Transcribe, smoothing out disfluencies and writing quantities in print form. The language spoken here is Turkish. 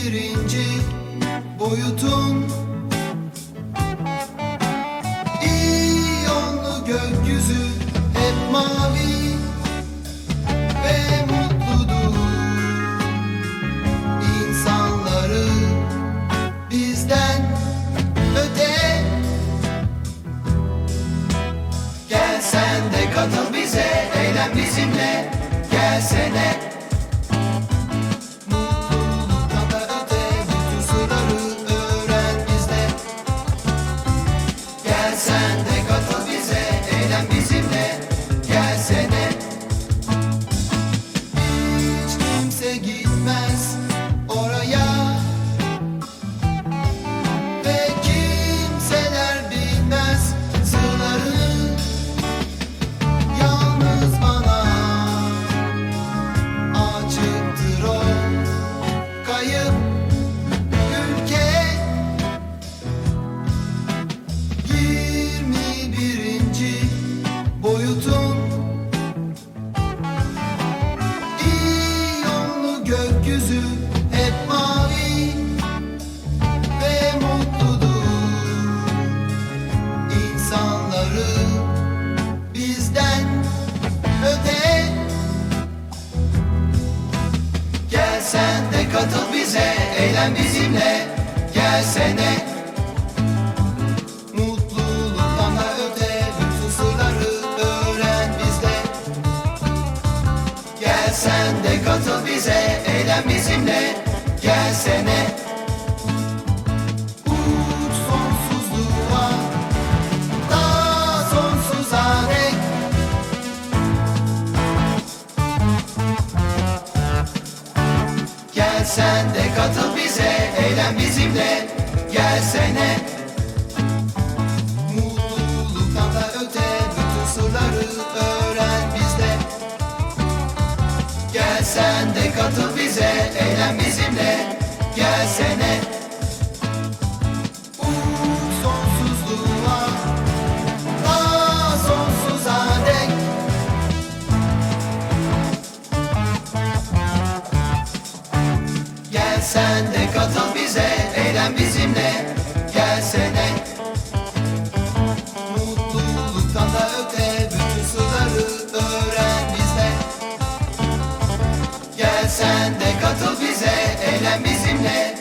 birinci boyutun İyonlu gökyüzü hep mavi ve mutludur. İnsanları bizden öte. Gel sen de katıl bize, eğlen bizimle, gelsene. Mutluluktan da öte, bütün sırları öğren bizde. Gel sen de katıl bize, eğlen bizimle, gelsene. Hiç kimse gitmez oraya ve kimseler bilmez sırlarını. Yalnız bana açıktır o kayıp ülke. 21. boyutun İyonlu gökyüzü hep mavi ve mutludur. İnsanları bizden öte. Gel sen de katıl bize, eğlen bizimle, gelsene. Mutluluktan da öte, bütün sırları öğren bizde. Gel sen de katıl bize, eğlen bizimle, gelsene. Uç sonsuzluğa, daha sonsuza dek. Gel sen de katıl bize, eğlen bizimle, gelsene. Mutluluktan da öte, bütün sırları öğren bizde. Gel sen de katıl bize, eğlen bizimle, gelsene. Uç sonsuzluğa, daha sonsuza dek. Gel sen de katıl bize, eğlen bizimle, gelsene. Mutluluktan da öte, bütün sırları öğren bizde. Gel sen de katıl bize, eğlen bizimle,